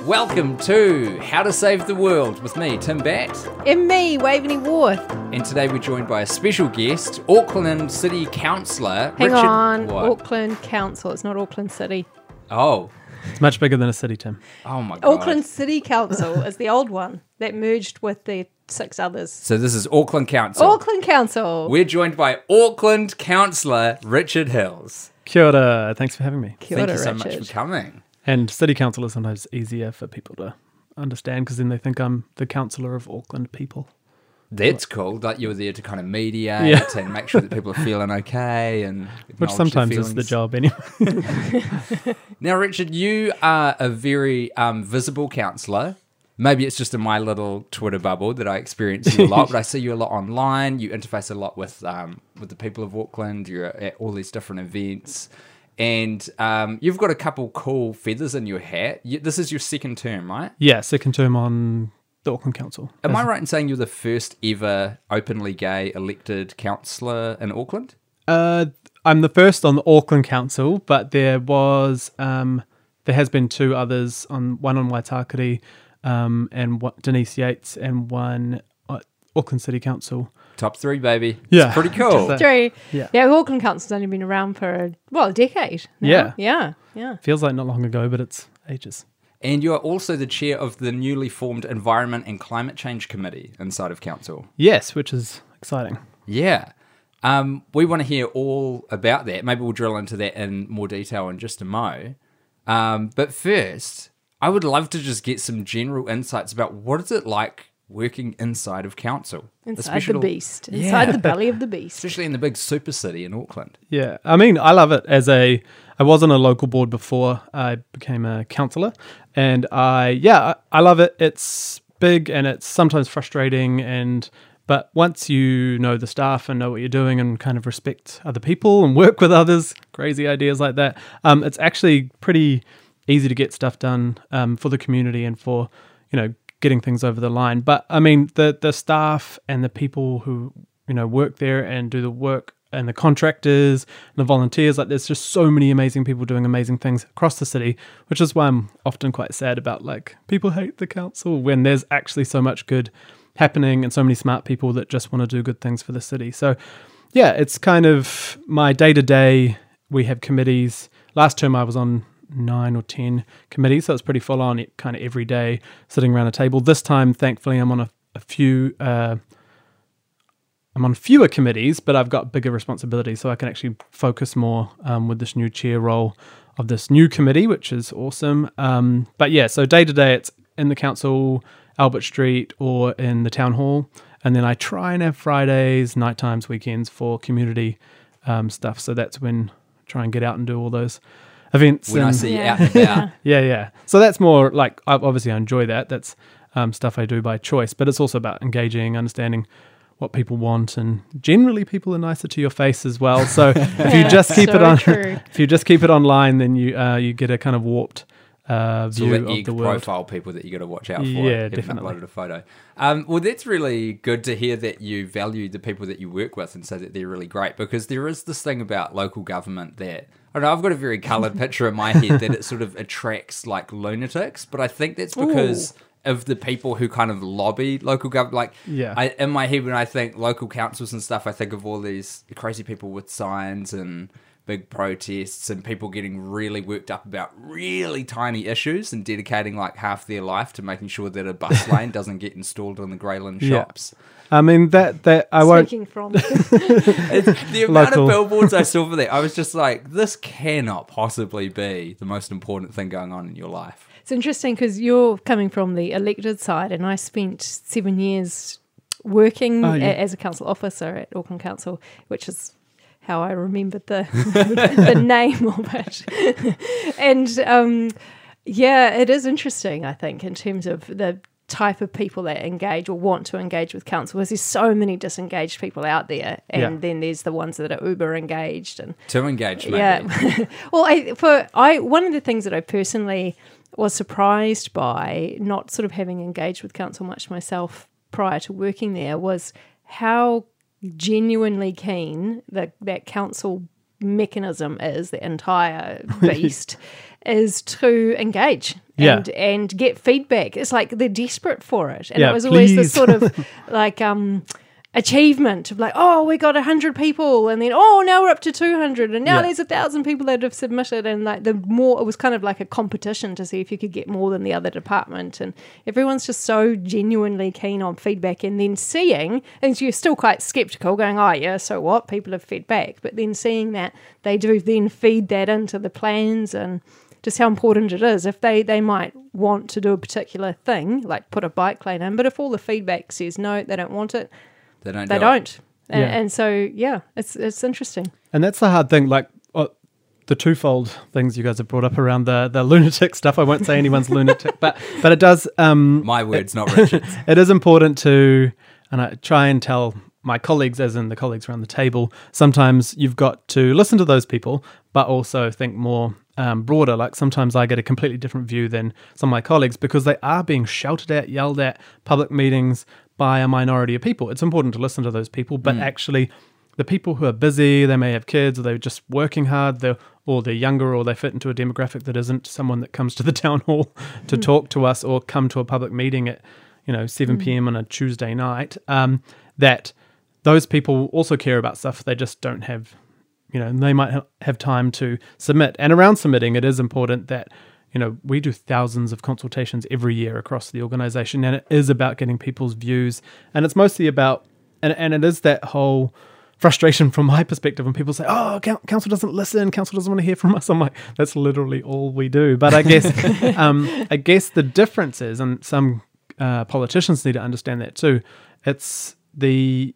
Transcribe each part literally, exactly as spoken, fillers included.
Welcome to How to Save the World with me, Tim Batt. And me, Waveney Worth. And today we're joined by a special guest, Auckland City Councillor, Hang Richard... on, What? Auckland Council. It's not Auckland City. Oh. It's much bigger than a city, Tim. Oh my God. Auckland City Council is the old one that merged with the six others. So this is Auckland Council. Auckland Council. We're joined by Auckland Councillor Richard Hills. Kia ora. Thanks for having me. Kia Thank ora, you so Richard. much for coming. And city council is sometimes easier for people to understand because then they think I'm the councillor of Auckland people. That's cool. Like you were there to kind of mediate Yeah. and make sure that people are feeling okay, and Which acknowledge their sometimes is the feelings. job anyway. Now, Richard, you are a very um, visible councillor. Maybe it's just in my little Twitter bubble that I experience you a lot, but I see you a lot online. You interface a lot with um, with the people of Auckland. You're at all these different events. And um, you've got a couple cool feathers in your hat. You, this is your second term, right? Yeah, second term on the Auckland Council. Am As- I right in saying you're the first ever openly gay elected councillor in Auckland? Uh, I'm the first on the Auckland Council, but there was um, there has been two others, on one on Waitakere, um, and one, Denise Yates, and one at Auckland City Council. Top three, baby. Yeah. It's pretty cool. So- Three. Yeah. Yeah, Auckland Council's only been around for, a, well, a decade now. Yeah. Yeah, yeah. Feels like not long ago, but it's ages. And you're also the chair of the newly formed Environment and Climate Change Committee inside of council. Yes, which is exciting. Yeah. Um, we want to hear all about that. Maybe we'll drill into that in more detail in just a mo. Um, but first, I would love to just get some general insights about what is it like working inside of council. Inside Especially- the beast. Yeah. Inside the belly of the beast. Especially in the big super city in Auckland. Yeah, I mean, I love it. As a, I was on a local board before I became a councillor, and I, yeah, I, I love it. It's big and it's sometimes frustrating, and but once you know the staff and know what you're doing and kind of respect other people and work with others, crazy ideas like that, um, it's actually pretty easy to get stuff done um, for the community and for, you know, getting things over the line. But I mean, the the staff and the people who, you know, work there and do the work, and the contractors and the volunteers, like there's just so many amazing people doing amazing things across the city, which is why I'm often quite sad about, like, people hate the council when there's actually so much good happening and so many smart people that just want to do good things for the city. So yeah, it's kind of my day to day. We have committees. Last term I was on nine or ten committees, so it's pretty full on, it kind of every day sitting around a table. This time, thankfully, I'm on a, a few uh, I'm on fewer committees, but I've got bigger responsibilities, so I can actually focus more um, with this new chair role of this new committee, which is awesome. Um, but yeah, so day to day, it's in the council, Albert Street, or in the town hall, and then I try and have Fridays, night times, weekends for community um, stuff. So that's when I try and get out and do all those events. When I and, see you Yeah. out and about. yeah, yeah. So that's more like, I- obviously I enjoy that. That's um, stuff I do by choice, but it's also about engaging, understanding what people want, and generally people are nicer to your face as well. So if you just keep so it on, true. if you just keep it online, then you uh, you get a kind of warped uh, So view the of egg the world. profile people that you got to watch out for. Yeah, haven't definitely. uploaded a photo. Um, well, that's really good to hear that you value the people that you work with and say that they're really great, because there is this thing about local government that, I don't know, I've got a very coloured picture in my head that it sort of attracts like lunatics, but I think that's because of the people who kind of lobby local government. Like, Yeah. I, in my head when I think local councils and stuff, I think of all these crazy people with signs and big protests and people getting really worked up about really tiny issues and dedicating like half their life to making sure that a bus lane doesn't get installed in the Greyland Yeah. shops. I mean that that I won't. Speaking from. It's, the amount Local. of billboards I saw for that, I was just like, this cannot possibly be the most important thing going on in your life. It's interesting because you're coming from the elected side, and I spent seven years working Oh, yeah. a- as a council officer at Auckland Council, which is how I remembered the the name of it. And um, yeah, it is interesting, I think, in terms of the type of people that engage or want to engage with council, because there's so many disengaged people out there, and Yeah. then there's the ones that are uber engaged. And To engage, maybe. yeah. Well, I for I one of the things that I personally was surprised by, not sort of having engaged with council much myself prior to working there, was how genuinely keen that that council mechanism is, the entire beast, is to engage Yeah. and and get feedback. It's like they're desperate for it, and Yeah, it was always this please. sort of like um. achievement of like, oh, we got one hundred people, and then oh, now we're up to two hundred, and now Yeah. there's a thousand people that have submitted, and like the more, it was kind of like a competition to see if you could get more than the other department, and everyone's just so genuinely keen on feedback, and then seeing, and you're still quite skeptical going, oh yeah, so what, people have fed back, but then seeing that they do then feed that into the plans, and just how important it is. If they, they might want to do a particular thing, like put a bike lane in, but if all the feedback says no, they don't want it, They don't. they do it. don't. And, Yeah. and so, yeah, it's it's interesting. And that's the hard thing, like uh, the twofold things you guys have brought up around the, the lunatic stuff. I won't say anyone's lunatic, but but it does. Um, My words, not Richard's. it is important to, and I try and tell my colleagues, as in the colleagues around the table, sometimes you've got to listen to those people, but also think more um, broader. Like sometimes I get a completely different view than some of my colleagues because they are being shouted at, yelled at, public meetings by a minority of people. It's important to listen to those people, but actually the people who are busy, they may have kids, or they're just working hard, they're, or they're younger, or they fit into a demographic that isn't someone that comes to the town hall to talk to us or come to a public meeting at, you know, seven p.m. on a Tuesday night, um, that those people also care about stuff. They just don't have, you know, they might ha- have time to submit. And around submitting, it is important that, you know, we do thousands of consultations every year across the organisation, and it is about getting people's views. And it's mostly about, and, and it is that whole frustration from my perspective when people say, oh, coun- council doesn't listen, council doesn't want to hear from us. I'm like, that's literally all we do. But I guess, um, I guess the difference is, and some uh, politicians need to understand that too, it's the,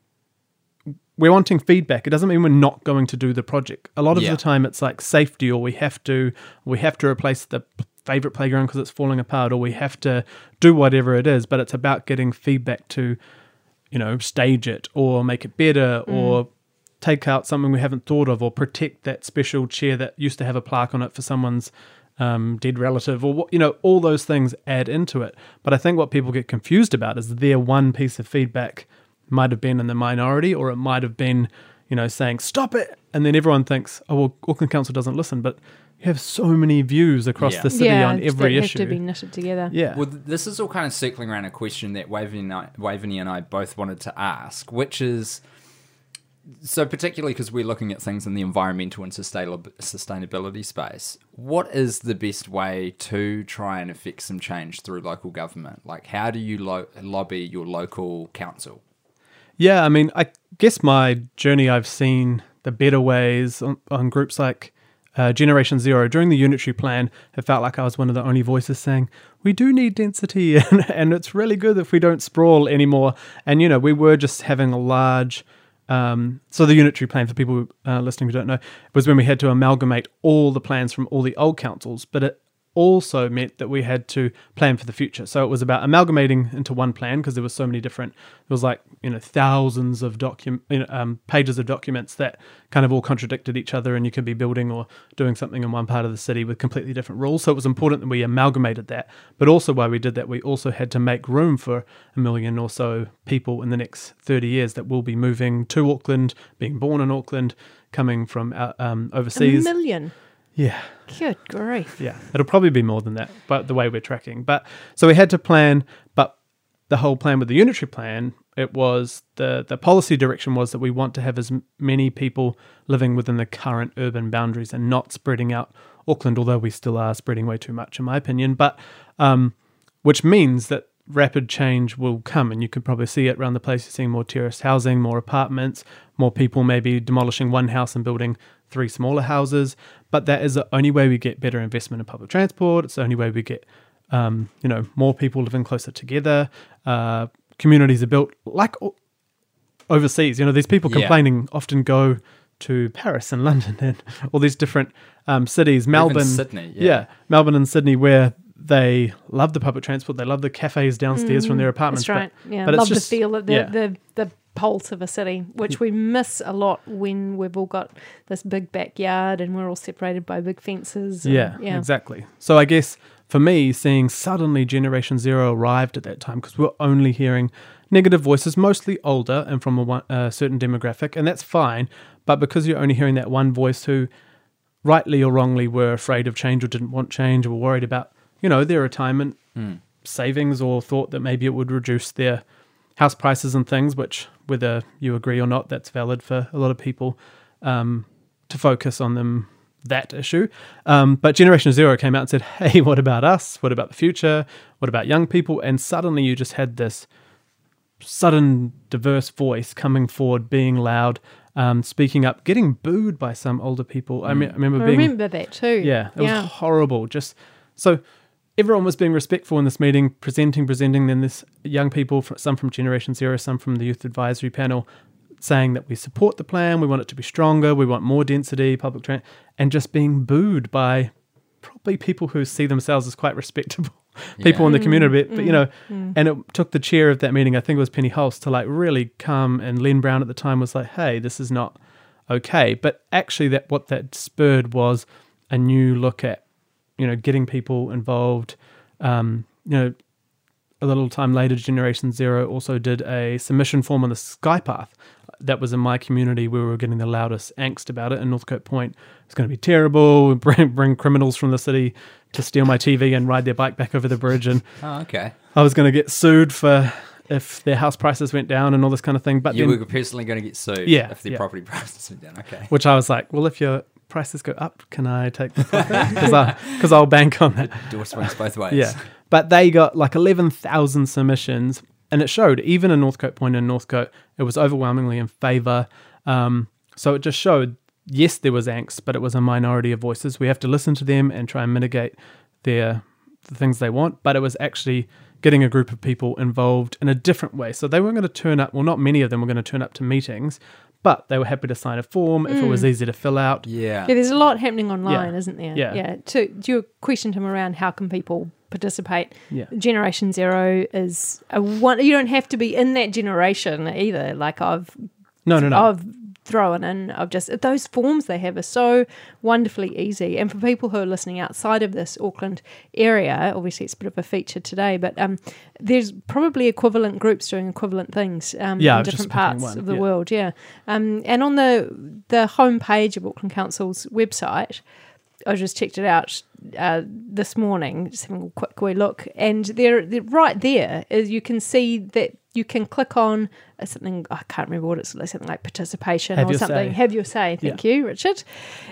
we're wanting feedback. It doesn't mean we're not going to do the project. A lot of Yeah. the time it's like safety, or we have to, we have to replace the favorite playground because it's falling apart, or we have to do whatever it is, but it's about getting feedback to, you know, stage it or make it better, or take out something we haven't thought of, or protect that special chair that used to have a plaque on it for someone's um, dead relative, or what, you know, all those things add into it. But I think what people get confused about is their one piece of feedback might have been in the minority, or it might have been, you know, saying, stop it. And then everyone thinks, oh, well, Auckland Council doesn't listen, but you have so many views across Yeah. the city yeah, on every that issue. have to be knitted together. Yeah. Well, th- this is all kind of circling around a question that Waveney and I, Waveney and I both wanted to ask, which is, so particularly because we're looking at things in the environmental and sustainab- sustainability space, what is the best way to try and affect some change through local government? Like, how do you lo- lobby your local council? Yeah, I mean, I guess my journey, I've seen the better ways on, on groups like uh, Generation Zero. During the unitary plan, it felt like I was one of the only voices saying, we do need density, and, and it's really good if we don't sprawl anymore. And, you know, we were just having a large... Um, so the unitary plan, for people uh, listening who don't know, was when we had to amalgamate all the plans from all the old councils, but it also meant that we had to plan for the future. So it was about amalgamating into one plan because there were so many different, it was like, you know, thousands of docu- you know, um, pages of documents that kind of all contradicted each other, and you could be building or doing something in one part of the city with completely different rules. So it was important that we amalgamated that. But also while we did that, we also had to make room for a million or so people in the next thirty years that will be moving to Auckland, being born in Auckland, coming from uh, um, A overseas. million. Yeah. Good grief. Yeah, it'll probably be more than that, but the way we're tracking. But so we had to plan, but the whole plan with the unitary plan, it was the the policy direction was that we want to have as m- many people living within the current urban boundaries and not spreading out Auckland, although we still are spreading way too much, in my opinion. But um, which means that rapid change will come, and you could probably see it around the place. You're seeing more terraced housing, more apartments, more people maybe demolishing one house and building three smaller houses. But that is the only way we get better investment in public transport. It's the only way we get, um, you know, more people living closer together. Uh, communities are built like o- overseas. You know, these people Yeah. complaining often go to Paris and London and all these different um, cities. Melbourne, Sydney, yeah. yeah, Melbourne and Sydney, where they love the public transport. They love the cafes downstairs from their apartments. That's right. But, Yeah, but it's love just, the feel of the, yeah. the the pulse of a city, which we miss a lot when we've all got this big backyard and we're all separated by big fences. and- Yeah, yeah. exactly. So I guess for me, seeing suddenly Generation Zero arrived at that time, because we're only hearing negative voices, mostly older and from a one, uh, certain demographic, and that's fine. But because you're only hearing that one voice who, rightly or wrongly, were afraid of change or didn't want change or were worried about you know, their retirement savings, or thought that maybe it would reduce their house prices and things, which, whether you agree or not, that's valid for a lot of people, um, to focus on them, that issue. Um, but Generation Zero came out and said, hey, what about us? What about the future? What about young people? And suddenly you just had this sudden diverse voice coming forward, being loud, um, speaking up, getting booed by some older people. I, me- I remember I being... remember that too. Yeah, it yeah. was horrible. Just so everyone was being respectful in this meeting, presenting, presenting. Then this young people, fr- some from Generation Zero, some from the Youth Advisory Panel, saying that we support the plan, we want it to be stronger, we want more density, public transit, and just being booed by probably people who see themselves as quite respectable people Yeah. in the community. But, but you know, mm. and it took the chair of that meeting, I think it was Penny Hulse, to like really come, and Len Brown at the time was like, hey, this is not okay. But actually that what that spurred was a new look at, you know, getting people involved. Um, you know, a little time later, Generation Zero also did a submission form on the Skypath. That was in my community where we were getting the loudest angst about it in Northcote Point. It's going to be terrible. Bring, bring criminals from the city to steal my T V and ride their bike back over the bridge. And Oh, okay. I was going to get sued for if their house prices went down and all this kind of thing. But You then, were personally going to get sued Yeah, if their yeah. property prices went down. Okay. which I was like, well, if your prices go up, can I take the profit? Because I'll bank on that. Door swings both ways. Yeah, but they got like eleven thousand submissions, and it showed, even in Northcote Point and Northcote, it was overwhelmingly in favour. Um, so it just showed, yes, there was angst, but it was a minority of voices. We have to listen to them and try and mitigate their the things they want, but it was actually getting a group of people involved in a different way. So they weren't going to turn up, well, not many of them were going to turn up to meetings, but they were happy to sign a form if it was easy to fill out. Yeah. Yeah, there's a lot happening online, Yeah. isn't there? Yeah. Yeah. To, to your question, Tim, around how can people participate? Yeah. Generation Zero is a one. You don't have to be in that generation either. Like I've, No, no, no. I've thrown in. I've just those forms they have are so wonderfully easy. And for people who are listening outside of this Auckland area, obviously it's a bit of a feature today, but um, there's probably equivalent groups doing equivalent things um, Yeah, I in was just different picking parts one, of the yeah. world. Yeah, um, and on the the homepage of Auckland Council's website, I just checked it out uh, this morning, just having a quick wee look, and there, there, right there, is you can see that you can click on uh, something. I can't remember what it's like, something like participation Have or your something. say. Have your say. Thank you, Richard.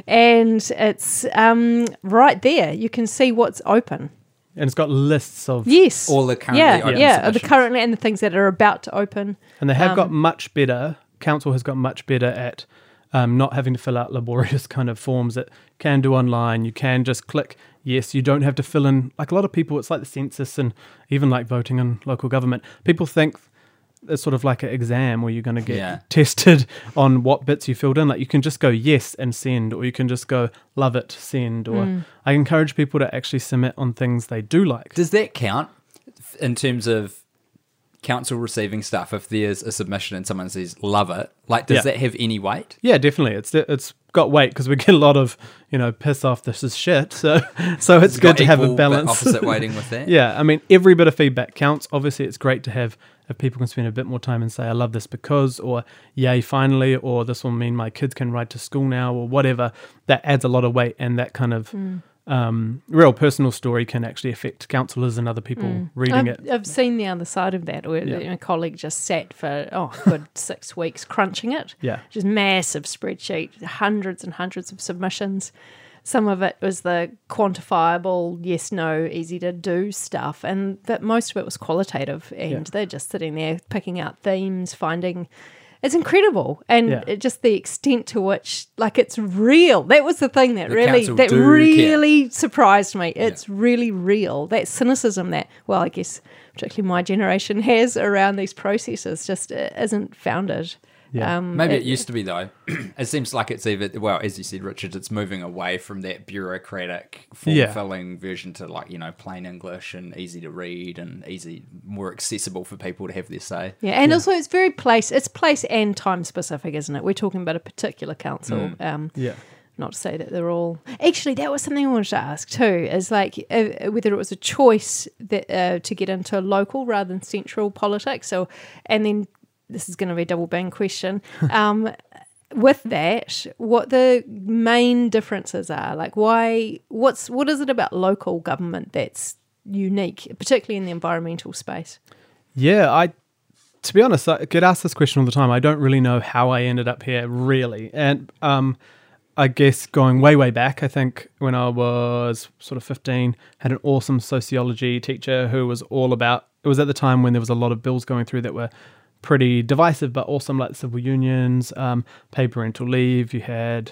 And it's um, right there. You can see what's open. And it's got lists of... Yes. All the currently yeah, open yeah, the submissions. currently and the things that are about to open. And they have Um, got much better, council has got much better at um, not having to fill out laborious kind of forms that can do online. You can just click yes. You don't have to fill in, like a lot of people, it's like the census and even like voting in local government. People think it's sort of like an exam where you're going to get Yeah. tested on what bits you filled in. Like you can just go yes and send, or you can just go love it, send. Or Mm. I encourage people to actually submit on things they do like. Does that count in terms of council receiving stuff if there's a submission and someone says love it? Like, does Yeah. that have any weight? Yeah, definitely. It's it's got weight because we get a lot of, you know, piss off, this is shit. So so it's, It's good got to have a equal but balance. opposite weighting with that. Yeah, I mean, every bit of feedback counts. Obviously, it's great to have if people can spend a bit more time and say, I love this because, or yay, finally, or this will mean my kids can ride to school now, or whatever. That adds a lot of weight, and that kind of um, real personal story can actually affect councillors and other people reading I've, it. I've seen the other side of that, where Yeah. a colleague just sat for oh, a good six weeks crunching it. Yeah. Just massive spreadsheet, hundreds and hundreds of submissions. Some of it was the quantifiable, yes, no, easy to do stuff, and but most of it was qualitative, and Yeah. they're just sitting there picking out themes, finding. It's incredible, and Yeah. it, just the extent to which, like, it's real. That was the thing that The really, council that do care. really surprised me. It's really real. That cynicism that, well, I guess particularly my generation has around these processes just uh, isn't founded. Yeah. Um, Maybe it used to be, though. It seems like it's either, well, as you said, Richard, it's moving away from that bureaucratic, Yeah. form-filling version to, like, you know, plain English and easy to read and easy, more accessible for people to have their say. Yeah, and also it's very place, it's place and time specific, isn't it? We're talking about a particular council. Um, Yeah. Not to say that they're all. Actually, that was something I wanted to ask too. Is like uh, whether it was a choice that uh, to get into local rather than central politics. So, and then this is going to be a double bang question. Um, with that, what the main differences are. Like, why? What's what is it about local government that's unique, particularly in the environmental space? Yeah, I. To be honest, I get asked this question all the time. I don't really know how I ended up here, really, and um. I guess going way, way back, I think when I was sort of fifteen, had an awesome sociology teacher who was all about, it was at the time when there was a lot of bills going through that were pretty divisive, but awesome, like civil unions, um, paid parental leave, you had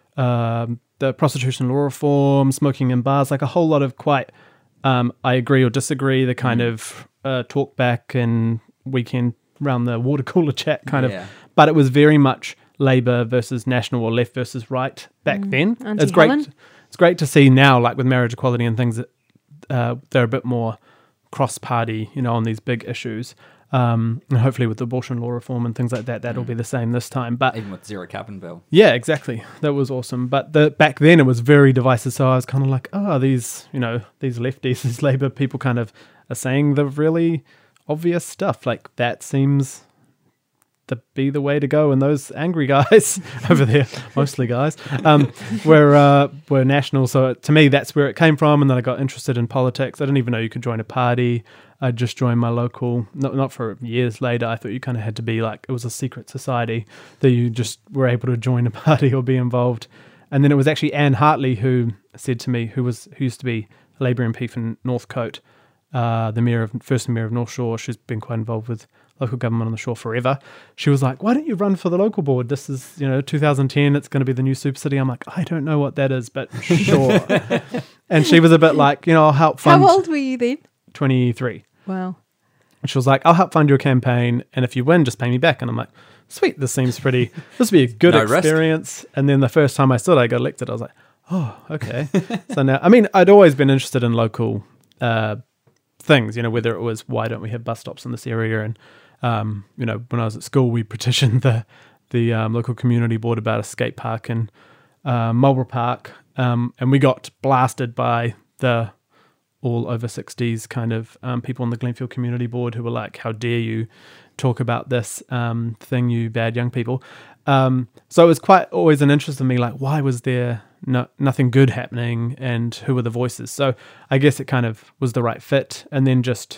um, the prostitution law reform, smoking in bars, like a whole lot of quite, um, I agree or disagree, the kind mm. of uh, talk back and weekend around the water cooler chat kind yeah. of, but it was very much Labour versus National or left versus right back mm. then. Auntie it's great. Helen? It's great to see now, like with marriage equality and things, that uh, they're a bit more cross-party, you know, on these big issues. Um, and hopefully with abortion law reform and things like that, that'll mm. be the same this time. But even with zero carbon bill. Yeah, exactly. That was awesome. But the back then it was very divisive. So I was kind of like, oh, these, you know, these lefties, these Labour people kind of are saying the really obvious stuff. Like that seems to be the way to go, and those angry guys over there, mostly guys, um, were uh, were national. So to me, that's where it came from. And then I got interested in politics. I didn't even know you could join a party. I just joined my local. Not not for years later. I thought you kind of had to be like it was a secret society that you just were able to join a party or be involved. And then it was actually Anne Hartley who said to me, who was who used to be a Labour M P for Northcote, uh, the mayor of first mayor of North Shore. She's been quite involved with local government on the shore forever. She was like, why don't you run for the local board? This is, you know, two thousand ten, it's going to be the new super city. I'm like, I don't know what that is, but sure. And she was a bit like, you know, I'll help fund. How old were you then? twenty-three. Wow. And she was like, I'll help fund your campaign, and if you win, just pay me back. And I'm like, sweet, this seems pretty, this would be a good No experience. Risk. And then the first time I stood, I got elected. I was like, oh, okay. So now, I mean, I'd always been interested in local uh, things, you know, whether it was, why don't we have bus stops in this area? And Um, you know, when I was at school, we petitioned the the um, local community board about a skate park in uh, Marlborough Park, um, and we got blasted by the all over sixties kind of um, people on the Glenfield Community Board who were like, "How dare you talk about this um, thing, you bad young people?" Um, so it was quite always an interest in me, like, why was there no, nothing good happening, and who were the voices? So I guess it kind of was the right fit, and then just.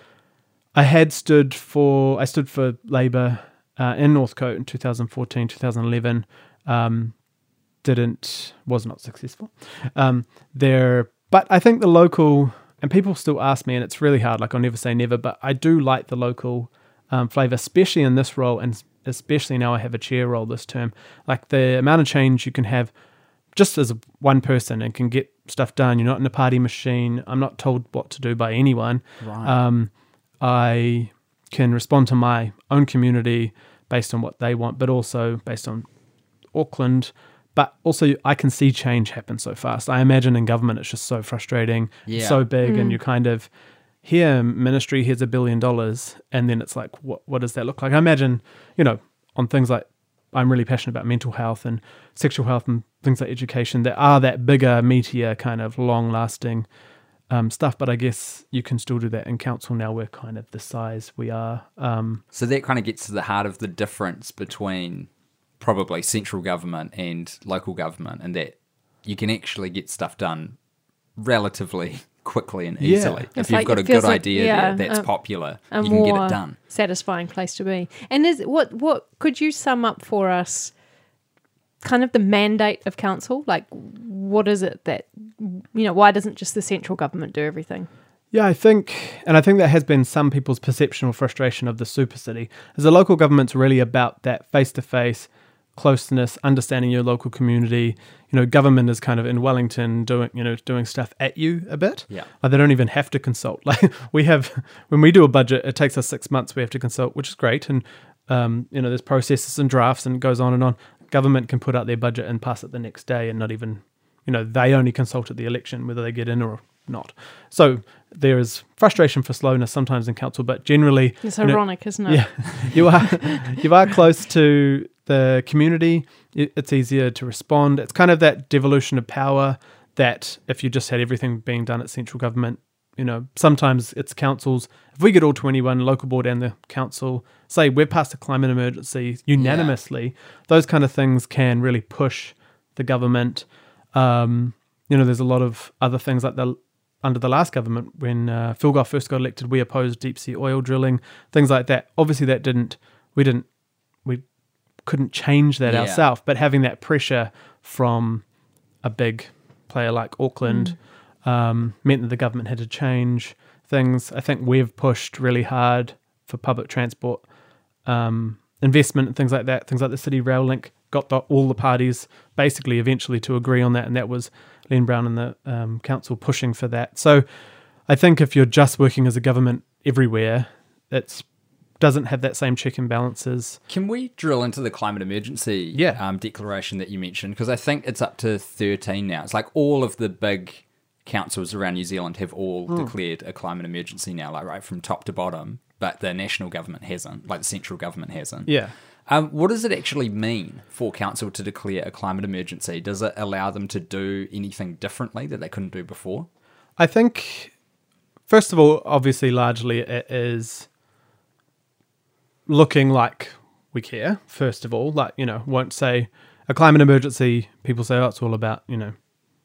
I had stood for, I stood for Labour uh, in Northcote in two thousand fourteen, two thousand eleven, um, didn't, was not successful um, there, but I think the local, and people still ask me, and it's really hard, like I'll never say never, but I do like the local um, flavour, especially in this role, and especially now I have a chair role this term, like the amount of change you can have just as one person and can get stuff done. You're not in a party machine. I'm not told what to do by anyone. Right. Um, I can respond to my own community based on what they want, but also based on Auckland. But also I can see change happen so fast. I imagine in government it's just so frustrating, Yeah. so big, Mm. and you kind of, here ministry, here's a billion dollars, and then it's like, what what does that look like? I imagine, you know, on things like, I'm really passionate about mental health and sexual health and things like education that are that bigger, meatier, kind of long-lasting Um, stuff, but I guess you can still do that in council now. We're kind of the size we are. Um, So that kind of gets to the heart of the difference between probably central government and local government, and that you can actually get stuff done relatively quickly and Yeah. easily. It's If you've like- got it a good feels like- idea yeah, there that's um, popular, a you can get more it done. satisfying place to be. And is what what could you sum up for us? Kind of the mandate of council, like what is it that, you know, why doesn't just the central government do everything? yeah, I think, and I think that has been some people's perception or frustration of the super city, is the local government's really about that face-to-face closeness, understanding your local community. You know, government is kind of in Wellington doing, you know, doing stuff at you a bit. Yeah. Like they don't even have to consult. Like we have, when we do a budget, it takes us six months we have to consult, which is great. And, um, you know, there's processes and drafts and it goes on and on. Government can put out their budget and pass it the next day and not even, you know, they only consult at the election, whether they get in or not. So there is frustration for slowness sometimes in council, but generally... It's you know, ironic, isn't it? yeah, you are you are close to the community. It, it's easier to respond. It's kind of that devolution of power that if you just had everything being done at central government, you know, sometimes it's councils. If we get all twenty-one, local board and the council, say we're past a climate emergency unanimously, yeah. those kind of things can really push the government. Um, you know, there's a lot of other things like the under the last government when uh, Phil Goff first got elected, we opposed deep sea oil drilling, things like that. Obviously, that didn't. We didn't. We couldn't change that yeah. ourselves. But having that pressure from a big player like Auckland. Mm. Um, meant that the government had to change things. I think we've pushed really hard for public transport um, investment and things like that. Things like the City Rail Link got the, all the parties basically eventually to agree on that, and that was Len Brown and the um, council pushing for that. So I think if you're just working as a government everywhere, it doesn't have that same check and balances. Can we drill into the climate emergency yeah. um, declaration that you mentioned? Because I think it's up to thirteen now. It's like all of the big councils around New Zealand have all mm. declared a climate emergency now, like right from top to bottom, but the national government hasn't, like the central government hasn't. Yeah. Um, what does it actually mean for council to declare a climate emergency? Does it allow them to do anything differently that they couldn't do before? I think, first of all, obviously, largely it is looking like we care, first of all. Like, you know, won't say a climate emergency, people say, oh, it's all about, you know,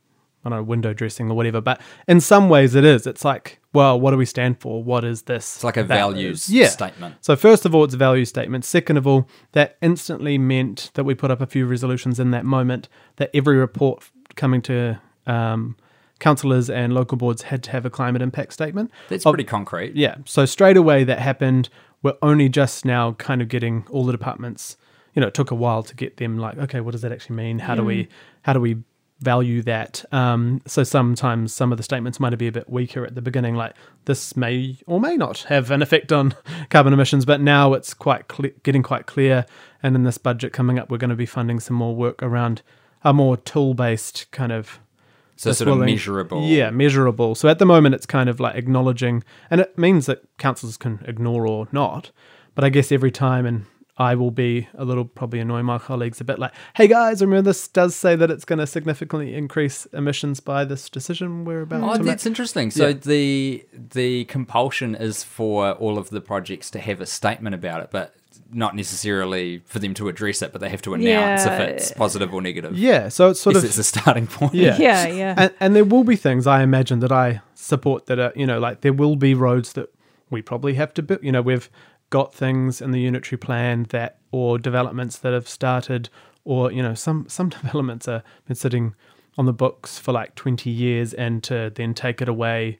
I don't know, window dressing or whatever. But in some ways it is. It's like, well, what do we stand for? What is this? It's like a values yeah. statement. So first of all, it's a value statement. Second of all, that instantly meant that we put up a few resolutions in that moment that every report coming to um, councillors and local boards had to have a climate impact statement. That's of, pretty concrete. Yeah. So straight away that happened. We're only just now kind of getting all the departments, you know, it took a while to get them like, okay, what does that actually mean? How mm. do we, how do we value that? Um, so sometimes some of the statements might be a bit weaker at the beginning, like this may or may not have an effect on carbon emissions, but now it's quite cle- getting quite clear. And in this budget coming up, we're going to be funding some more work around a more tool-based kind of So sort of measurable. Yeah, measurable. So at the moment, it's kind of like acknowledging, and it means that councils can ignore or not. But I guess every time, and I will be a little probably annoying my colleagues a bit like, hey guys, remember this does say that it's going to significantly increase emissions by this decision we're about oh, to that's make. interesting. So Yeah. the the compulsion is for all of the projects to have a statement about it, but not necessarily for them to address it, but they have to announce Yeah. if it's positive or negative. Yeah, so it's sort Yes, of it's a starting point. Yeah. Yeah, yeah. And, and there will be things I imagine that I support that are, you know, like there will be roads that we probably have to build. You know, we've got things in the unitary plan that, or developments that have started, or, you know, some, some developments are been sitting on the books for like twenty years, and to then take it away,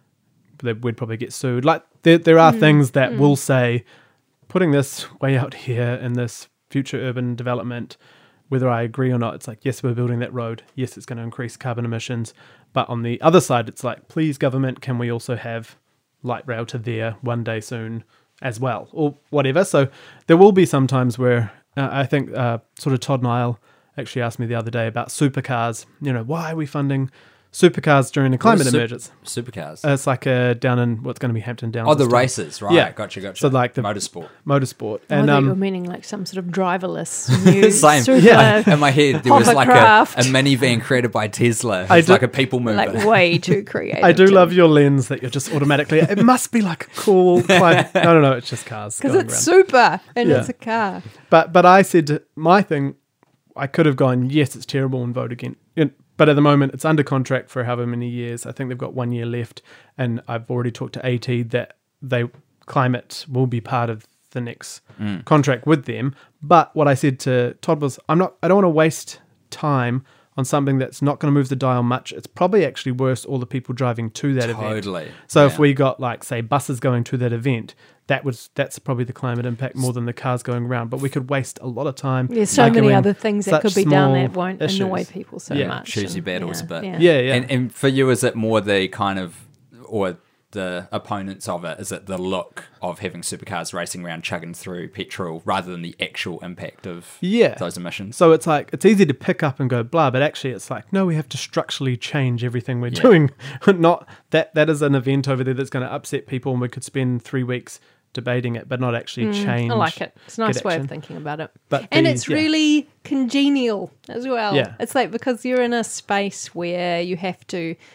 that we'd probably get sued. Like there, there are mm. things that mm. will say, putting this way out here in this future urban development, whether I agree or not, it's like, yes, we're building that road. Yes, it's going to increase carbon emissions. But on the other side, it's like, please, government, can we also have light rail to there one day soon as well, or whatever. So there will be some times where uh, I think uh, sort of Todd Nile actually asked me the other day about supercars. You know, why are we funding supercars during a climate What are emergency? Sup- supercars. Uh, it's like uh, down in what's going to be Hampton Downs. oh, the this time. races, right? Yeah. Gotcha, gotcha. So like the motorsport. Motorsport. I And thought you were um, meaning like some sort of driverless new Same. super Yeah. In my head, there was like a, hovercraft. a minivan created by Tesla. I It's do- like a people mover. like way too creative. I do to- love your lens that you're just automatically. It must be like a cool. Climate. No, no, no. It's just cars. because going it's around. super and Yeah. it's a car. But but I said my thing. I could have gone, yes, it's terrible, and vote again. You know, but at the moment, it's under contract for however many years. I think they've got one year left, and I've already talked to AT that they climate will be part of the next Mm. contract with them. But what I said to Todd was, I'm not. I don't want to waste time on something that's not going to move the dial much. It's probably actually worse all the people driving to that event. Totally. So Yeah. if we got like say buses going to that event, that was that's probably the climate impact more than the cars going around. But we could waste a lot of time. There's so many arguing other things that such could be done small that won't issues. annoy people so Yeah. much. Choose your and- battles yeah, a bit. Yeah. Yeah, yeah. And, and for you, is it more the kind of, or the opponents of it, is it the look of having supercars racing around chugging through petrol rather than the actual impact of Yeah. those emissions? So it's like it's easy to pick up and go blah, but actually it's like no, we have to structurally change everything we're Yeah. doing. Not that that is an event over there that's going to upset people, and we could spend three weeks debating it, but not actually change. I like it. It's a nice get way of action. thinking about it. But and the- it's yeah. really congenial as well. Yeah. It's like because you're in a space where you have to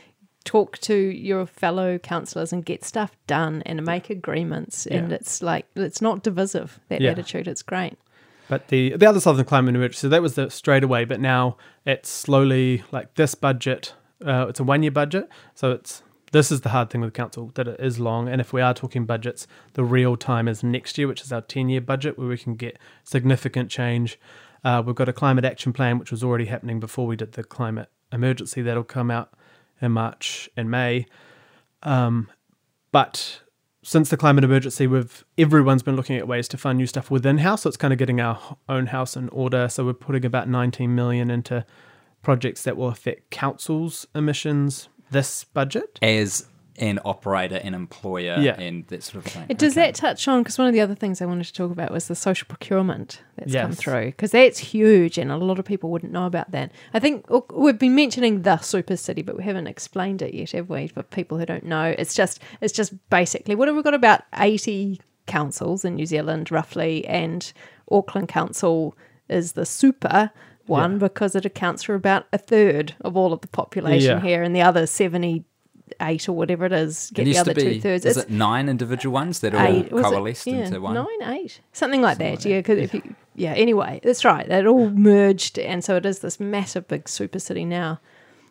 talk to your fellow councillors and get stuff done and make agreements. Yeah. And it's like, it's not divisive, that Yeah. attitude. It's great. But the the other side of the climate emergency, that was the straight away, but now it's slowly, like this budget, uh, it's a one-year budget, so it's this is the hard thing with council, that it is long, and if we are talking budgets, the real time is next year, which is our ten-year budget, where we can get significant change. Uh, we've got a climate action plan, which was already happening before we did the climate emergency. That'll come out in March and May. Um, but since the climate emergency, we've everyone's been looking at ways to fund new stuff within house. So it's kind of getting our own house in order. So we're putting about nineteen million into projects that will affect council's emissions this budget. As an operator and employer Yeah. and that sort of thing. It, does Okay. that touch on, because one of the other things I wanted to talk about was the social procurement that's come Yes. through, because that's huge and a lot of people wouldn't know about that. I think oh, we've been mentioning the super city, but we haven't explained it yet, have we, for people who don't know? It's just it's just basically, what have we got, about eighty councils in New Zealand roughly, and Auckland Council is the super one Yeah. because it accounts for about a third of all of the population Yeah. here, and the other seventy eight or whatever it is, get It the used other to be, two thirds. is it nine individual ones that all eight, was it? coalesced Yeah, into one? nine, eight, something like Something that. like Yeah, because if you, yeah. Anyway, that's right. That all merged, and so it is this massive big super city now.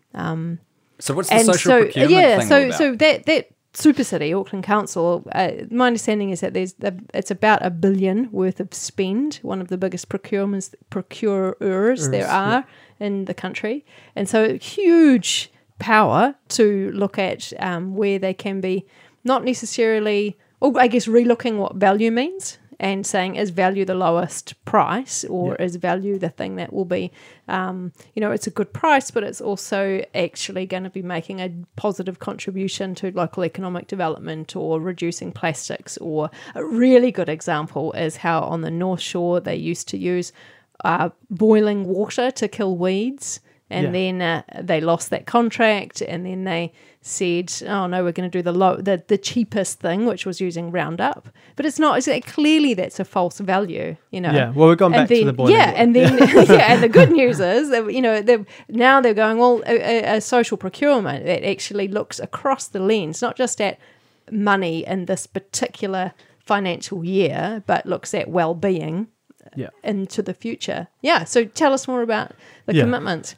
So what's the And social so procurement yeah, thing so all about? so that that super city, Auckland Council. Uh, my understanding is that there's the, it's about a billion worth of spend. One of the biggest procurements procurers there are in the country, and so huge power to look at um, where they can be not necessarily, or I guess relooking what value means and saying, is value the lowest price, or Yeah. is value the thing that will be, um, you know, it's a good price, but it's also actually going to be making a positive contribution to local economic development or reducing plastics. Or a really good example is how on the North Shore they used to use uh, boiling water to kill weeds. And Yeah. then uh, they lost that contract, and then they said, "Oh no, we're going to do the low, the the cheapest thing, which was using Roundup." But it's not. It's like, clearly that's a false value, you know. Yeah, well, we've gone And back then, to the boiling yeah, water. and then yeah, and the good news is that, you know, they're, now they're going, well, a, a, a social procurement that actually looks across the lens, not just at money in this particular financial year, but looks at well-being Yeah. into the future. Yeah. So tell us more about the Yeah. commitment.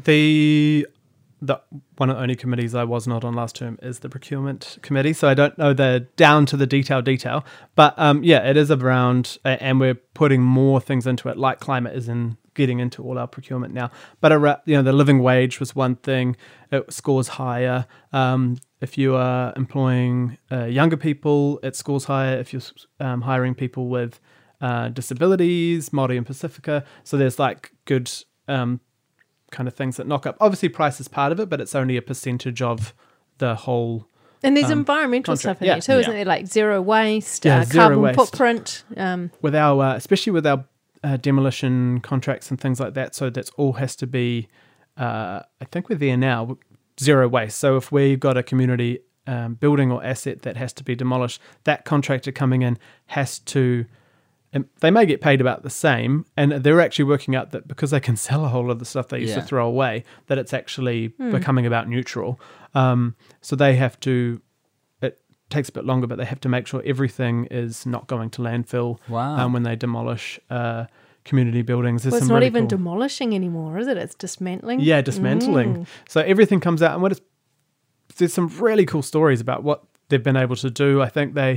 The the one of the only committees I was not on last term is the procurement committee, so I don't know the down to the detail detail. But um, yeah, it is around, uh, and we're putting more things into it, like climate is in getting into all our procurement now. But around, you know, the living wage was one thing; it scores higher. Um, if you are employing uh, younger people, it scores higher. If you're um, hiring people with uh, disabilities, Māori and Pacifica, so there's like good. Um, kind of things that knock up. Obviously, price is part of it, but it's only a percentage of the whole. And there's um, environmental contract. stuff in Yeah. there too, isn't Yeah. there? Like zero waste, Yeah, uh, zero carbon waste. footprint. Um, With our, uh, especially with our uh, demolition contracts and things like that, so that's all has to be. Uh, I think we're there now. Zero waste. So if we've got a community um, building or asset that has to be demolished, that contractor coming in has to. And they may get paid about the same, and they're actually working out that because they can sell a whole lot of the stuff they used Yeah. to throw away, that it's actually Hmm. becoming about neutral. Um, so they have to. It takes a bit longer, but they have to make sure everything is not going to landfill. Wow. Um, when they demolish uh, community buildings, There's well, it's some not really even cool- demolishing anymore, is it? It's dismantling. yeah, dismantling. Mm. So everything comes out, and what is there's some really cool stories about what they've been able to do. I think they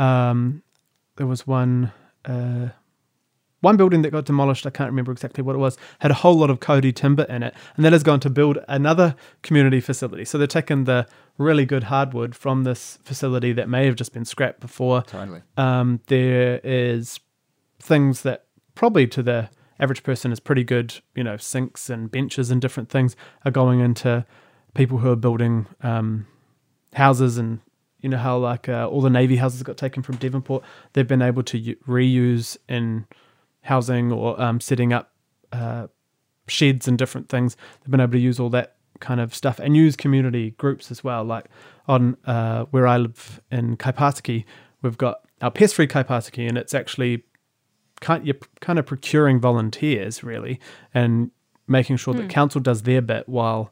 um, there was one uh, one building that got demolished. I can't remember exactly what it was. Had a whole lot of Cody timber in it, and then has gone to build another community facility. So they're taking the really good hardwood from this facility that may have just been scrapped before. Totally. Um, there is things that probably to the average person is pretty good, you know, sinks and benches and different things are going into people who are building um, houses. And you know how like uh, all the Navy houses got taken from Devonport, they've been able to u- reuse in housing or um, setting up uh, sheds and different things. They've been able to use all that kind of stuff and use community groups as well. Like on uh, where I live in Kaipatiki, we've got our pest-free Kaipatiki, and it's actually kind you're kind of procuring volunteers really and making sure that council does their bit while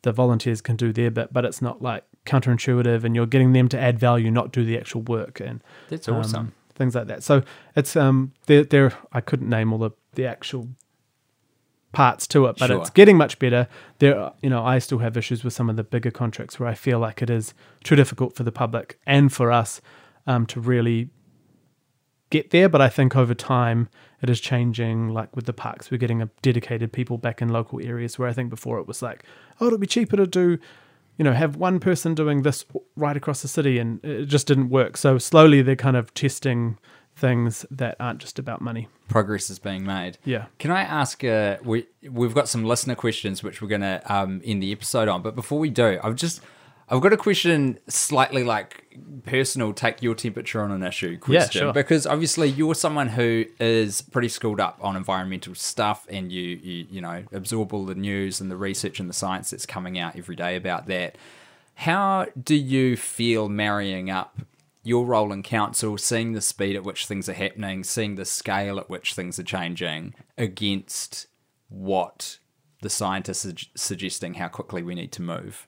the volunteers can do their bit, but it's not like counterintuitive, and you're getting them to add value, not do the actual work, and That's awesome. um, things like that. So it's um, there. There, I couldn't name all the the actual parts to it, but Sure. it's getting much better. There, you know, I still have issues with some of the bigger contracts where I feel like it is too difficult for the public and for us um, to really get there. But I think over time it is changing. Like with the parks, we're getting a dedicated people back in local areas where I think before it was like, oh, it'll be cheaper to do, you know, have one person doing this right across the city, and it just didn't work. So slowly they're kind of testing things that aren't just about money. Progress is being made. Yeah. Can I ask, uh, we, we've got some listener questions which we're going to um, end the episode on, but before we do, I've just, I've got a question slightly like personal, take your temperature on an issue question. Yeah, sure. Because obviously you're someone who is pretty schooled up on environmental stuff, and you, you, you know, absorb all the news and the research and the science that's coming out every day about that. How do you feel marrying up your role in council, seeing the speed at which things are happening, seeing the scale at which things are changing, against what the scientists are suggesting how quickly we need to move?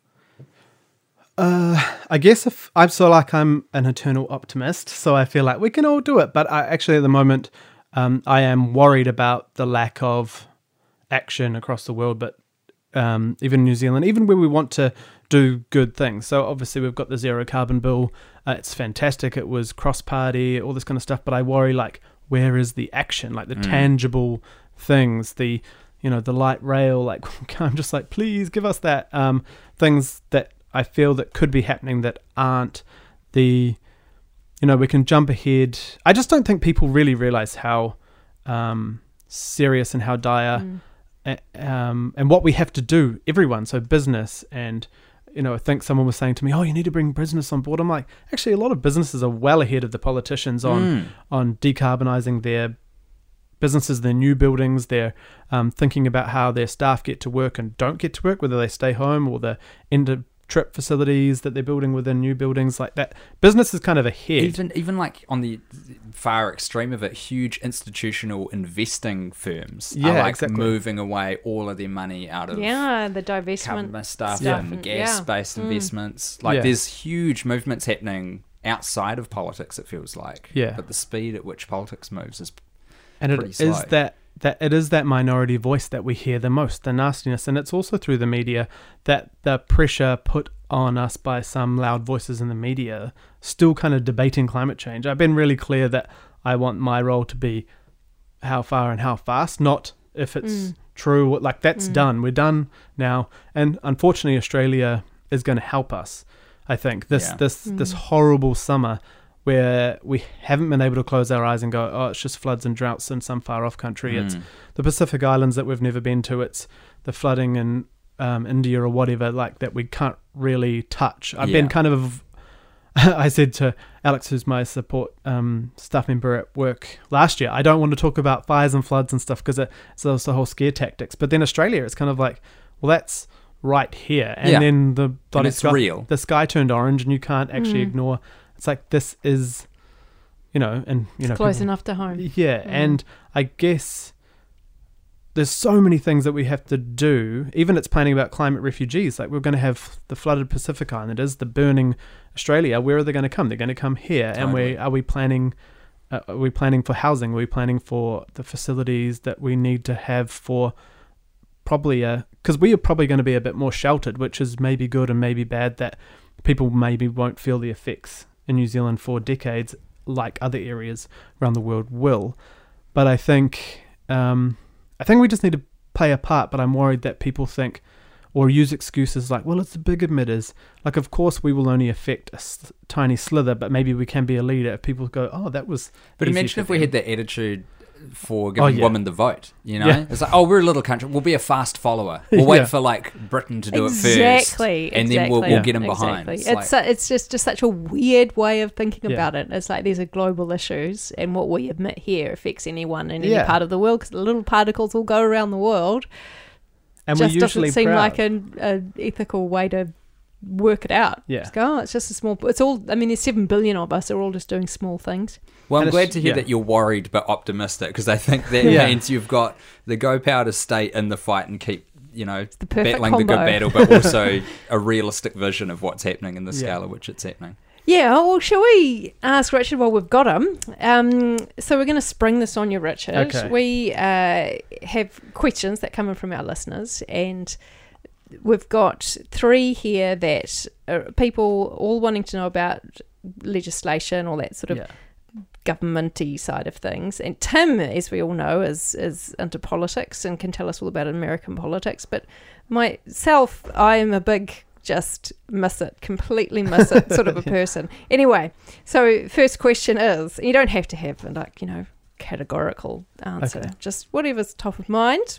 Uh, I guess if I'm so like I'm an eternal optimist, so I feel like we can all do it. But I actually, at the moment, um, I am worried about the lack of action across the world, but um, even New Zealand, even where we want to do good things. So obviously we've got the zero carbon bill. Uh, it's fantastic. It was cross-party, all this kind of stuff. But I worry, like, where is the action? Like the mm. tangible things, the, you know, the light rail. Like, I'm just like, please give us that. Um, things that I feel that could be happening that aren't the, you know, we can jump ahead. I just don't think people really realize how um, serious and how dire mm. uh, um, and what we have to do, everyone. So business and, you know, I think someone was saying to me, oh, you need to bring business on board. I'm like, actually, a lot of businesses are well ahead of the politicians on, mm. on decarbonizing their businesses, their new buildings. They're um, thinking about how their staff get to work and don't get to work, whether they stay home or the end of trip facilities that they're building within new buildings like that. Business is kind of ahead. Even even like on the far extreme of it, huge institutional investing firms yeah, are like exactly. moving away all of their money out of yeah, the divestment carbon stuff, stuff and and- gas-based yeah. Mm. investments. Like Yeah. there's huge movements happening outside of politics, it feels like. Yeah. But the speed at which politics moves is and it pretty is slow. that that it is that minority voice that we hear the most, the nastiness, and it's also through the media that the pressure put on us by some loud voices in the media still kind of debating climate change. I've been really clear that I want my role to be how far and how fast, not if it's Mm. true. Like that's Mm. done. We're done now, and unfortunately, Australia is going to help us. I think this Yeah. this Mm. this horrible summer where we haven't been able to close our eyes and go, oh, it's just floods and droughts in some far off country. Mm. It's the Pacific Islands that we've never been to. It's the flooding in um, India or whatever, like that we can't really touch. I've Yeah. been kind of, I said to Alex, who's my support um, staff member at work last year, I don't want to talk about fires and floods and stuff because it's also the whole scare tactics. But then Australia, it's kind of like, well, that's right here. And Yeah. then the bloody it's sky, real. the sky turned orange and you can't actually Mm. ignore. It's like, this is, you know, and, you know, Close people- enough to home. yeah, Mm. and I guess there's so many things that we have to do. Even it's planning about climate refugees. Like we're going to have the flooded Pacific Islanders, the burning Australia. Where are they going to come? They're going to come here. And Totally. we are we planning? Uh, are we planning for housing? Are we planning for the facilities that we need to have for probably a? Because we are probably going to be a bit more sheltered, which is maybe good and maybe bad. That people maybe won't feel the effects in New Zealand for decades, like other areas around the world will. But I think. Um, I think we just need to play a part, but I'm worried that people think or use excuses like, well, it's the big emitters. Like, of course, we will only affect a s- tiny slither, but maybe we can be a leader if people go, oh, that was But easy imagine for if we them." had that attitude for giving yeah. women the vote, you know? Yeah. It's like, oh, we're a little country. We'll be a fast follower. We'll wait Yeah. for, like, Britain to do exactly, it first. And then we'll, we'll exactly, get them behind. exactly. It's It's like, su- it's just, just such a weird way of thinking Yeah. about it. It's like these are global issues, and what we admit here affects anyone in any Yeah. part of the world because the little particles will go around the world. and Just we're usually doesn't seem proud. like an a ethical way to work it out. Yeah. Just go, oh, it's just a small. It's all. I mean, there's seven billion of us. They're all just doing small things. well, I'm And glad it's- to hear yeah. that you're worried but optimistic, because I think that Yeah. means you've got the go power to stay in the fight and keep you know, the perfect battling the good combo. battle, but also a realistic vision of what's happening and the scale Yeah. at which it's happening. Yeah, well, shall we ask Richard while we've got him? Um, so we're going to spring this on you, Richard. Okay. We uh, have questions that come in from our listeners, and we've got three here that are people all wanting to know about legislation, all that sort of Yeah. governmenty side of things. And Tim, as we all know, is is into politics and can tell us all about American politics. But myself, I am a big just miss it, completely miss it sort of a person. Anyway, so first question is, you don't have to have like, you know, categorical answer, Okay. just whatever's top of mind.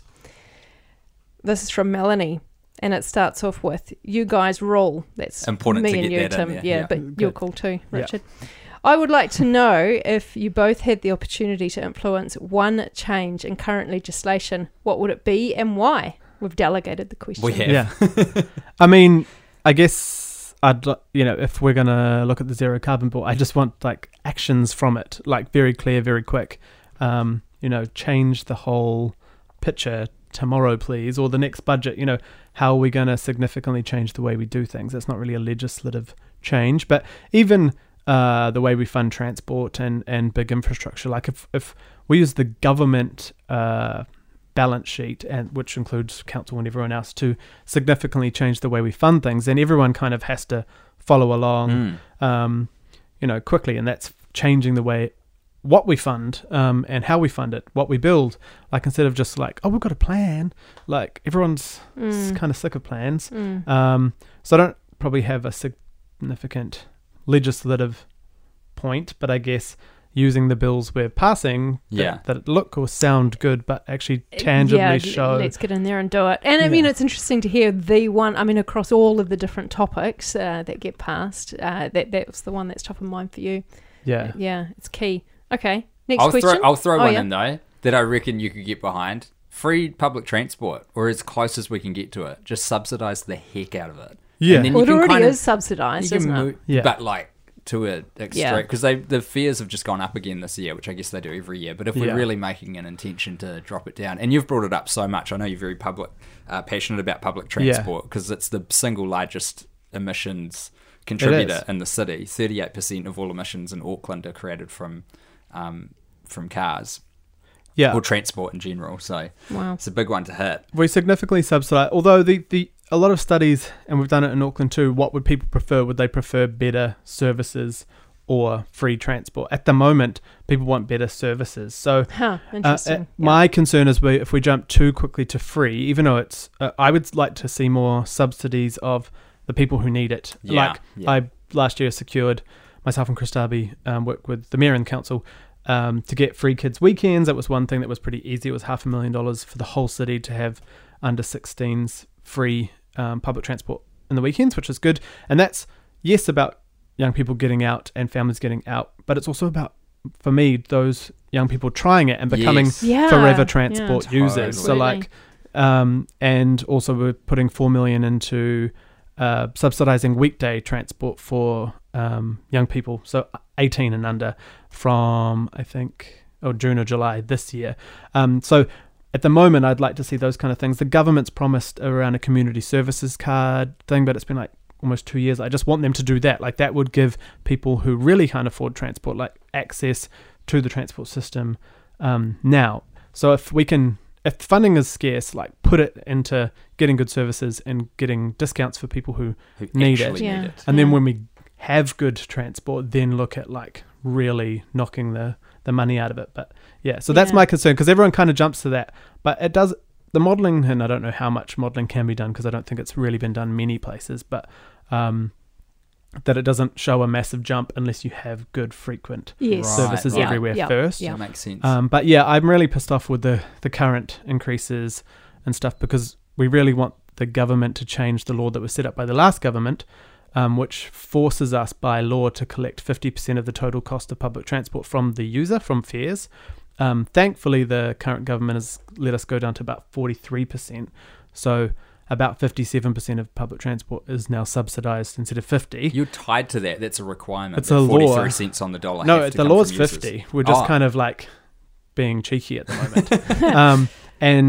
This is from Melanie, and it starts off with, you guys rule. That's Important me to and get you, that Tim. in there, Yeah, yeah. but you're Good. cool too, Yeah. Richard. I would like to know if you both had the opportunity to influence one change in current legislation, what would it be and why? We've delegated the question. We have. Yeah. I mean, I guess I'd, li- you know, if we're going to look at the zero carbon bill, I just want like actions from it, like very clear, very quick. Um, you know, change the whole picture tomorrow, please, or the next budget. You know, how are we going to significantly change the way we do things? It's not really a legislative change, but even uh, the way we fund transport and, and big infrastructure, like if, if we use the government uh, balance sheet, and which includes council and everyone else, to significantly change the way we fund things, then everyone kind of has to follow along, Mm. um, you know, quickly, and that's changing the way what we fund um, and how we fund it, what we build. Like instead of just like, oh, we've got a plan, like everyone's Mm. kind of sick of plans. Mm. Um, so I don't probably have a significant legislative point, but I guess using the bills we're passing that, Yeah. that look or sound good, but actually tangibly yeah, show. let's get in there and do it. And I mean, Yeah. it's interesting to hear the one, I mean, across all of the different topics uh, that get passed, uh, that that's the one that's top of mind for you. Yeah. Yeah, it's key. Okay, next I'll question. throw, I'll throw Oh, one yeah? in though that I reckon you could get behind. Free public transport, or as close as we can get to it. Just subsidise the heck out of it. Yeah. And then Well, you it can already kind of- is subsidised, you can isn't it? move- Yeah. But like to a extreme, Yeah. because they the fares have just gone up again this year, which I guess they do every year. But if we're Yeah. really making an intention to drop it down, and you've brought it up so much, I know you're very public, uh, passionate about public transport because it's the single largest emissions contributor in the city. thirty-eight percent of all emissions in Auckland are created from um, from cars Yeah. or transport in general. So Wow. it's a big one to hit. We significantly subsidise, although the, the a lot of studies, and we've done it in Auckland too, what would people prefer? Would they prefer better services or free transport? At the moment, people want better services. So Huh, uh, interesting. uh, Yeah. my concern is we, if we jump too quickly to free, even though it's, uh, I would like to see more subsidies of the people who need it. Yeah, like yeah. I last year secured, myself and Chris Darby um, worked with the Mayor and Council um, to get free kids weekends. That was one thing that was pretty easy. It was half a million dollars for the whole city to have under sixteens free um, public transport in the weekends, which is good. And that's, yes, about young people getting out and families getting out, but it's also about, for me, those young people trying it and becoming Yes. Yeah, forever yeah. transport Totally. users. So Absolutely. like, um, and also we're putting four million into uh, subsidizing weekday transport for um, young people, so eighteen and under, from I think or June or July this year. Um, so at the moment, I'd like to see those kind of things. The government's promised around a community services card thing, but it's been like almost two years. I just want them to do that. Like that would give people who really can't afford transport like access to the transport system um, now. So if we can, if funding is scarce, like put it into getting good services and getting discounts for people who, Who Need it. actually Yeah. need it. and Yeah. then when we have good transport, then look at like really knocking the, the money out of it. But yeah, so that's Yeah. my concern because everyone kind of jumps to that, but it does the modeling, and I don't know how much modeling can be done because I don't think it's really been done many places, but um, that it doesn't show a massive jump unless you have good frequent Yes. Right, services right. everywhere Yeah, first. yeah. That makes sense. Um, but yeah, I'm really pissed off with the, the current increases and stuff because we really want the government to change the law that was set up by the last government, um, which forces us by law to collect fifty percent of the total cost of public transport from the user, from fares. Um, thankfully, the current government has let us go down to about forty-three percent. So about fifty-seven percent of public transport is now subsidised instead of fifty. You're tied to that. That's a requirement. It's that a law. forty-three cents on the dollar. No, have to the come law's from users. fifty. We're just Oh. kind of like being cheeky at the moment. um, and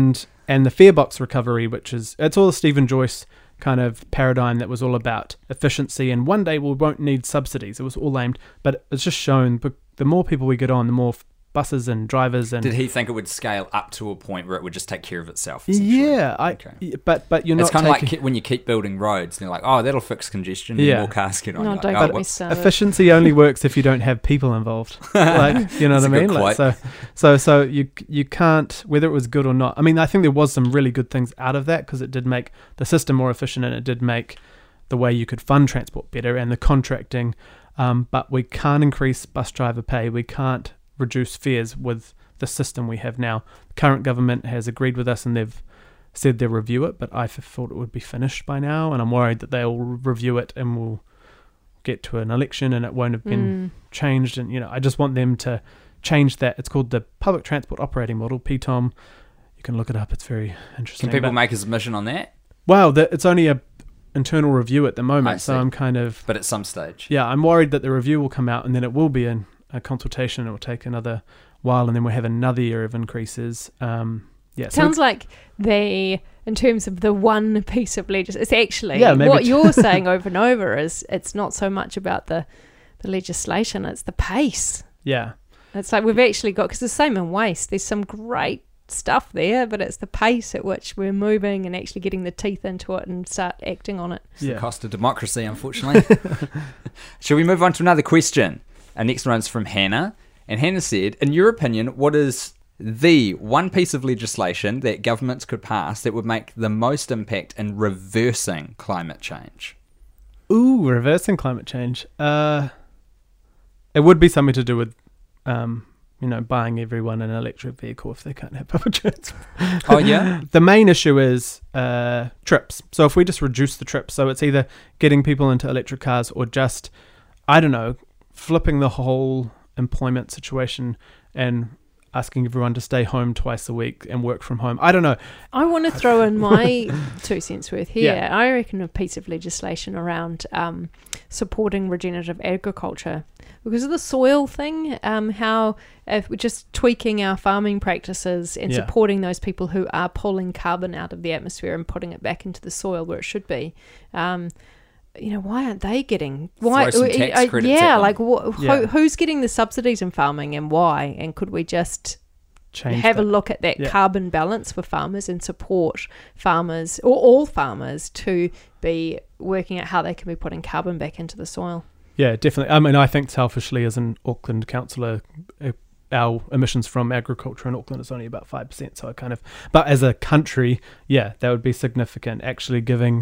and the fare box recovery, which is, it's all the Stephen Joyce kind of paradigm that was all about efficiency, and one day we won't need subsidies. It was all aimed, but it's just shown, but the more people we get on, the more buses and drivers and did he think it would scale up to a point where it would just take care of itself? Yeah, I. Okay. But but you're not. It's kind taking, of like when you keep building roads, and you're like, oh, that'll fix congestion. Yeah. And more cars get on. No, You're don't like, get oh, me whoops. started. efficiency only works if you don't have people involved. Like, you know what I That's a mean? good Like, so quote. so so you you can't, whether it was good or not. I mean, I think there was some really good things out of that, because it did make the system more efficient, and it did make the way you could fund transport better, and the contracting. Um, but we can't increase bus driver pay. We can't reduce fares with the system we have now. The current government has agreed with us, and they've said they'll review it, but I f- thought it would be finished by now, and I'm worried that they'll review it and we'll get to an election and it won't have been Mm. changed. And, you know, I just want them to change that. It's called the Public Transport Operating Model, P T O M. You can look it up. It's very interesting. Can people But- make a submission on that? Wow, the, it's only a internal review at the I moment, so see. I'm kind of... But at some stage. Yeah, I'm worried that the review will come out and then it will be in a consultation. It will take another while, and then we'll have another year of increases. Um, yeah, so Sounds like they, in terms of the one piece of legislation, it's actually Yeah, maybe what t- you're saying over and over is it's not so much about the, the legislation, it's the pace. yeah, It's like we've actually got, because the same in waste, there's some great stuff there, but it's the pace at which we're moving and actually getting the teeth into it and start acting on it. It's the yeah. cost of democracy, unfortunately. Shall we move on to another question? Our next one's from Hannah. And Hannah said, in your opinion, what is the one piece of legislation that governments could pass that would make the most impact in reversing climate change? Ooh, reversing climate change. Uh, it would be something to do with, um, you know, buying everyone an electric vehicle if they can't have public transport. Oh, yeah? The main issue is uh, trips. So if we just reduce the trips, so it's either getting people into electric cars or just, I don't know, flipping the whole employment situation and asking everyone to stay home twice a week and work from home. I don't know. I want to throw in my two cents worth here. Yeah. I reckon a piece of legislation around um, supporting regenerative agriculture because of the soil thing, um, how if we're just tweaking our farming practices and Yeah. supporting those people who are pulling carbon out of the atmosphere and putting it back into the soil where it should be. Um, you know, why aren't they getting why Throw some tax uh, credits at yeah them. like wh- Yeah. Who, who's getting the subsidies in farming and why, and could we just Change have that. a look at that Yeah. carbon balance for farmers and support farmers or all farmers to be working out how they can be putting carbon back into the soil. Yeah, definitely. I mean, I think selfishly, as an Auckland councillor, uh, our emissions from agriculture in Auckland is only about five percent. So I kind of, but as a country, yeah, that would be significant. Actually giving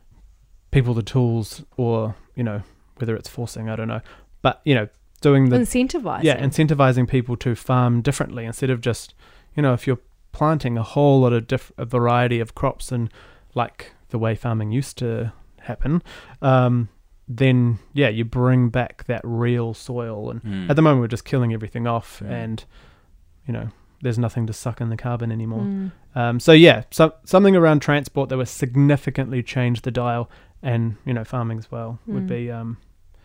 people the tools, or, you know, whether it's forcing, I don't know. But, you know, doing the, Incentivizing. yeah, incentivizing people to farm differently instead of just, you know, if you're planting a whole lot of diff- a variety of crops and like the way farming used to happen, um, then yeah, you bring back that real soil. And Mm. at the moment, we're just killing everything off, Mm. and you know, there's nothing to suck in the carbon anymore. Mm. Um, so yeah, so, something around transport that would significantly change the dial, and you know, farming as well would Mm. be um,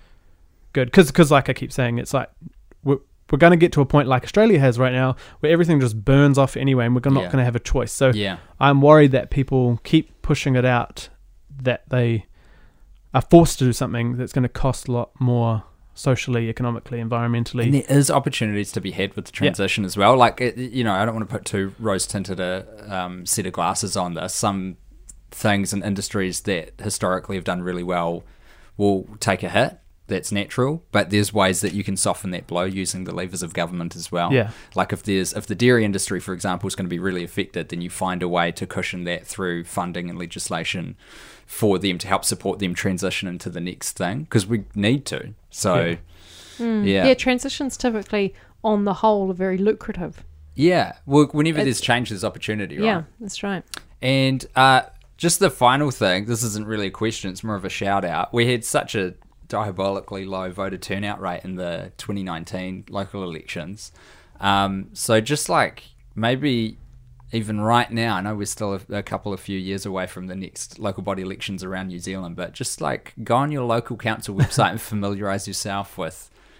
good. Because, because like I keep saying, it's like we're we're going to get to a point like Australia has right now, where everything just burns off anyway, and we're not Yeah. going to have a choice. So Yeah. I'm worried that people keep pushing it out, that they are forced to do something that's going to cost a lot more socially, economically, environmentally. And there is opportunities to be had with the transition as well. Like, it, you know, I don't want to put too rose-tinted a um, set of glasses on this. Some things and industries that historically have done really well will take a hit. That's natural, but there's ways that you can soften that blow using the levers of government as well. Yeah. Like if there's if the dairy industry, for example, is going to be really affected, then you find a way to cushion that through funding and legislation for them to help support them transition into the next thing, because we need to. So, Yeah. Mm. yeah. Yeah, transitions typically, on the whole, are very lucrative. Yeah. Well, whenever It's- there's change, there's opportunity, right? Yeah, that's right. And uh, just the final thing, this isn't really a question, it's more of a shout out. We had such a diabolically low voter turnout rate in the twenty nineteen local elections. Um, so just like maybe even right now, I know we're still a, a couple of few years away from the next local body elections around New Zealand, but just like go on your local council website and familiarise yourself with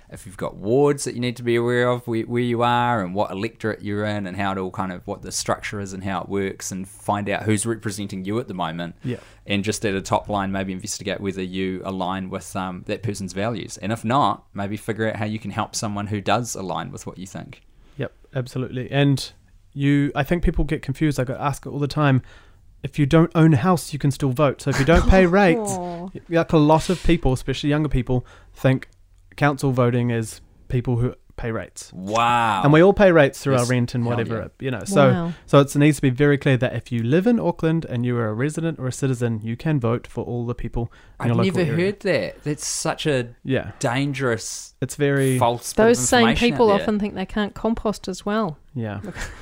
if you've got wards that you need to be aware of where, where you are and what electorate you're in and how it all kind of what the structure is and how it works, and find out who's representing you at the moment. Yeah. And just at a top line, maybe investigate whether you align with um, that person's values. And if not, maybe figure out how you can help someone who does align with what you think. Yep, absolutely. And you, I think people get confused. I get asked it all the time. If you don't own a house, you can still vote. So if you don't pay rates, like a lot of people, especially younger people, think council voting is people who pay rates. Wow. And we all pay rates through Yes. our rent and Hell whatever, yeah. you know. So Wow. so it needs to be very clear that if you live in Auckland and you are a resident or a citizen, you can vote for all the people in I've your local never area. heard that. That's such a Yeah, dangerous, it's very false bit of Those same information people out there. often think they can't compost as well. yeah.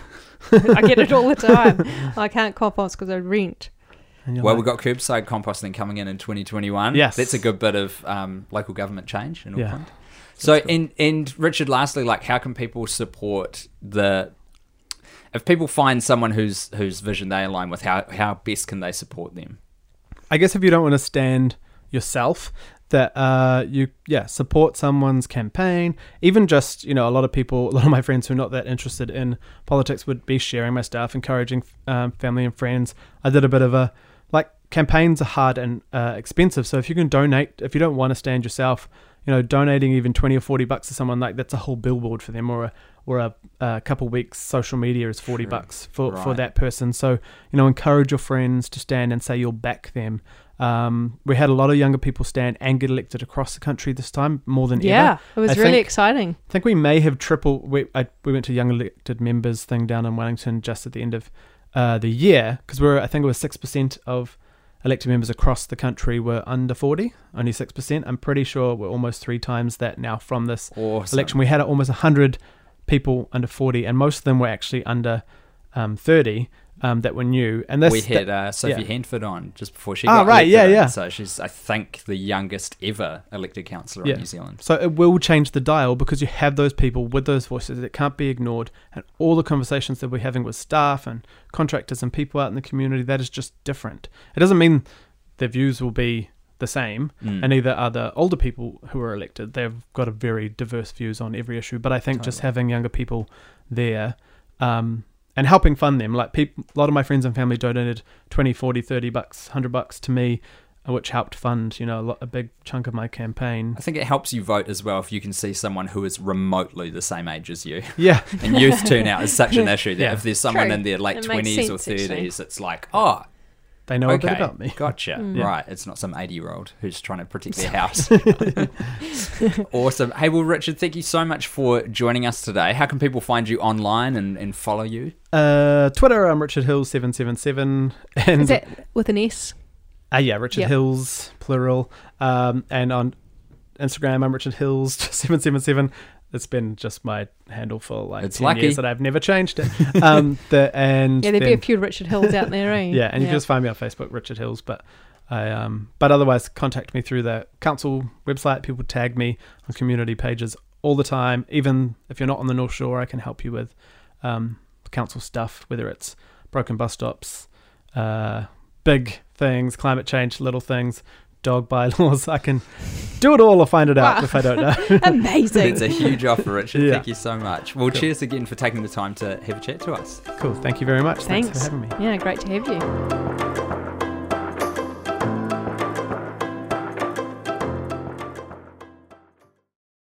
I get it all the time. I can't compost because I rent. And you're Well, like, we've got curbside composting coming in in twenty twenty-one. Yes. That's a good bit of um, local government change in Yeah. Auckland. So, and, and Richard, lastly, like, how can people support the... If people find someone whose whose vision they align with, how, how best can they support them? I guess if you don't want to stand yourself, that uh, you yeah support someone's campaign. Even just, you know, a lot of people, a lot of my friends who are not that interested in politics would be sharing my stuff, encouraging um, family and friends. I did a bit of a like campaigns are hard and uh, expensive, so if you can donate, if you don't want to stand yourself, you know, donating even twenty or forty bucks to someone, like that's a whole billboard for them, or a or a, a couple weeks social media is forty True. bucks for, for Right. that person. So, you know, encourage your friends to stand and say you'll back them. Um, we had a lot of younger people stand and get elected across the country this time, more than Yeah, ever. it was I really think- exciting. I think we may have triple. We I, we went to young elected members thing down in Wellington just at the end of uh, the year, because we're I think it was six percent of elected members across the country were under forty, only six percent. I'm pretty sure we're almost three times that now from this Awesome. election. We had almost one hundred people under forty, and most of them were actually under um, thirty um, that were new. And this we had uh, Sophie yeah. Handford on just before she Ah, got right, elected yeah, in. yeah. So she's, I think, the youngest ever elected councillor Yeah. in New Zealand. So it will change the dial, because you have those people with those voices that can't be ignored, and all the conversations that we're having with staff and contractors and people out in the community, that is just different. It doesn't mean their views will be the same, Mm. and neither are the older people who are elected. They've got a very diverse views on every issue, but I think just Totally. having younger people there um, and helping fund them, like people, a lot of my friends and family donated twenty, forty, thirty bucks, one hundred bucks to me, uh, which helped fund, you know, a, lot, a big chunk of my campaign. I think it helps you vote as well if you can see someone who is remotely the same age as you. Yeah. And youth turnout is such an issue that Yeah. if there's someone True. in their late It makes twenties or sense, actually. thirties, it's like, oh, They know a okay, bit about me. gotcha. Mm. Right, it's not some eighty-year-old who's trying to protect their house. Awesome. Hey, well, Richard, thank you so much for joining us today. How can people find you online and, and follow you? Uh, Twitter, I'm Richard Hills seven seven seven. And Is that with an S? uh, yeah, Richard Yep. Hills, plural. Um, and on Instagram, I'm Richard Hills seven seven seven. It's been just my handle for like It's ten lucky. years that I've never changed it. Um, the, and Yeah, there'd be then- a few Richard Hills out there, eh? yeah, and you can just find me on Facebook, Richard Hills. But I, um, but otherwise, contact me through the council website. People tag me on community pages all the time. Even if you're not on the North Shore, I can help you with um, council stuff, whether it's broken bus stops, uh, big things, climate change, little things, dog bylaws. I can do it all or find it out Wow. if I don't know. Amazing. It's a huge offer, Richard. Yeah. Thank you so much. Well, Cool. cheers again for taking the time to have a chat to us. Cool. Thank you very much. Thanks, Thanks. for having me. Yeah, great to have you.